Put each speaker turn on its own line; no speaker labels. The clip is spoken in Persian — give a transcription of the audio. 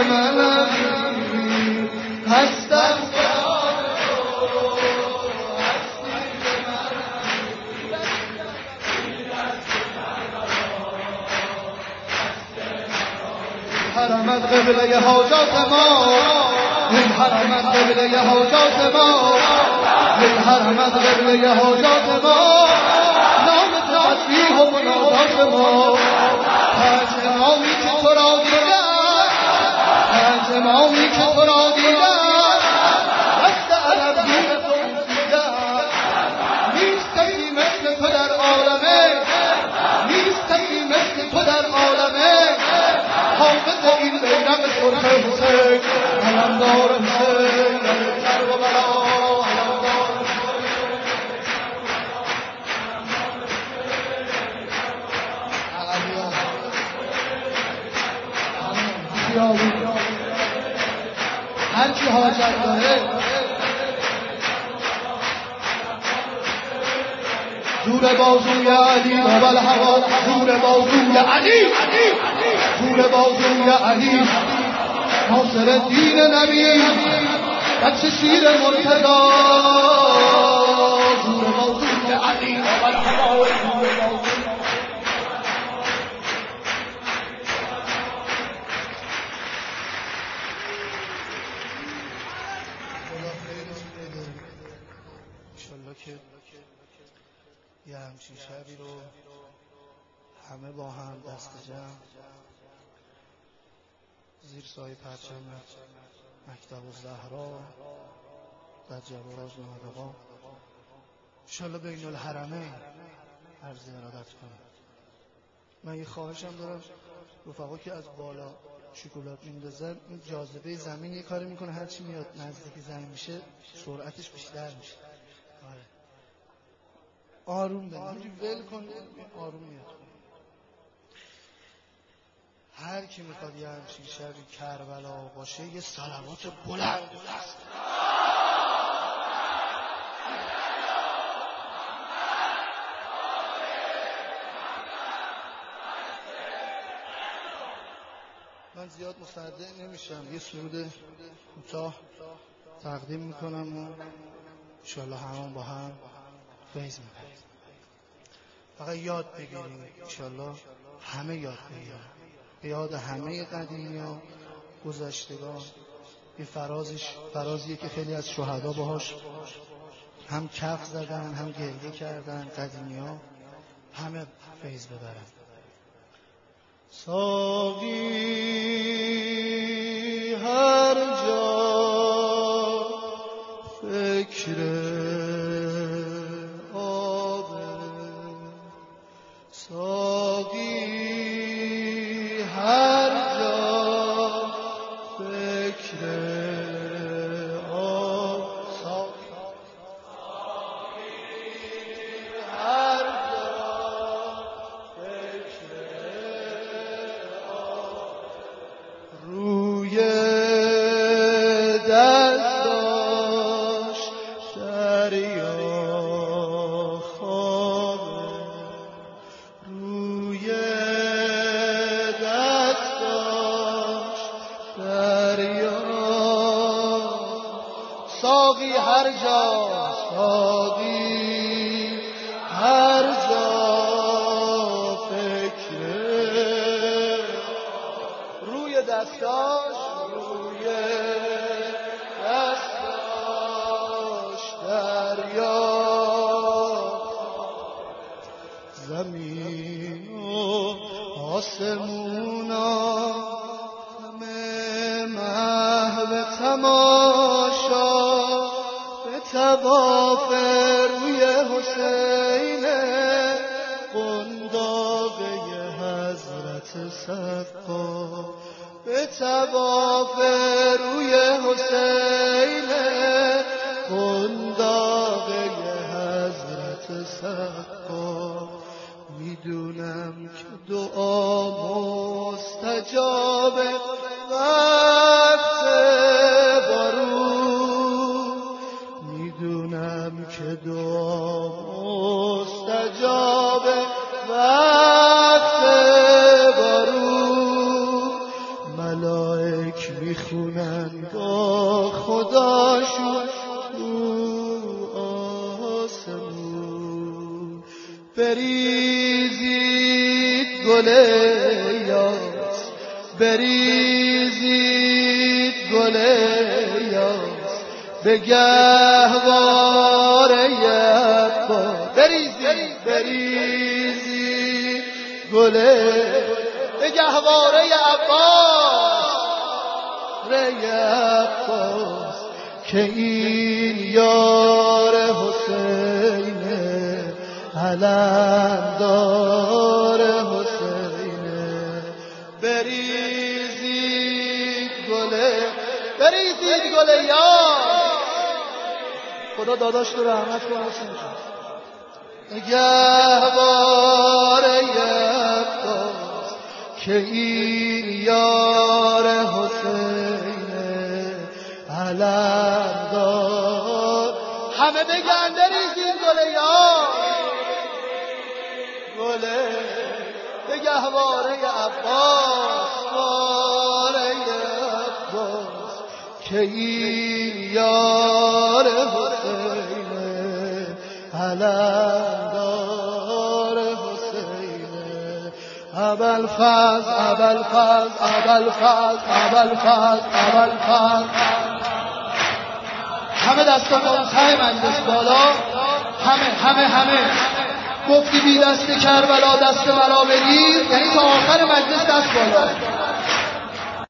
منم هستم حرمت قبله حاجات ما این حرمت قبله حاجات ما این حرمت قبله حاجات ما نام تسبیح و مناجات ما پنج امامی که تو را دیدن پنج امامی که تو را دیدن دست عرب دین تو دیدن نیست کسی مثل تو در عالمه نیست کسی مثل تو در عالمه حافظ این بیرق سرخ حسین علمدار حسین کرب و بلا علمدار هر کی حاجت داره زور بازوی علی و بالهوا زور بازوی علی زور بازوی علی ناصر الدین نبی بچه شیر مرتضی زور بازوی علی و بالهوا
یه همچین شبی رو همه با هم دست جمع زیر سایه پرچم مکتب الزهرا در جوارج نهادقا انشالله بین الحرمین عرض ارادت کنم. من یه خواهشم دارم رفقا که از بالا شکلات میندازن این جاذبه زمین یه کاری میکنه هرچی میاد نزدیک زمین میشه سرعتش بیشتر میشه. آره آروم بده ول کن آروم میاد. هر کی میخواد یه همچین شبی کربلا باشه یه صلوات بلند است. من زیاد مستعد نمیشم یه سرود کوتاه تقدیم میکنم و انشالله همون با هم فیض میبریم. فقط یاد بگیریم انشالله همه یاد بگیریم به یاد همه قدیمی ها گذشتگان. این فرازیه که خیلی از شهدا باهاش هم کف زدن هم گریه کردن قدیمی ها همه فیض ببرن. ساقی هر جا فکر آبه ساقی هر جا فکر آب ساقی هر جا فکر آب روی دستاش دریا خوابه روی دستاش دریا ساقی هر جا ساقی هر جا فکر روی دستاش روی دستاش دریا زمین و آسمونا همه محو تماشا به طواف روی حسین قنداقه حضرت صفا به طواف روی حسین قنداقه حضرت صفا میدونم که دعا مستجاب وقت بارون میدونم که دعا مستجاب وقت بارون ملائک
خدا شد آسمون بریزید گل یاس بریزید گل یاس به گهواره عباس بریزید بریزید گل به گهواره عباس عباس که این یار حسینه علمدار حسینه بریزید گل یار خدا داداش تو رحمت کنه حسین جان گهواره عباس که این یار حسینه علمدار همه بگن بریزید گل یار گل به گهواره عباس واره عباس که این یار حسینه علمدار حسینه ابوالفضل همه دستاتون ته مجلس بالا همه گفتی بی دست کربلا دست مرا بگیر یعنی تا آخر مجلس دست بالا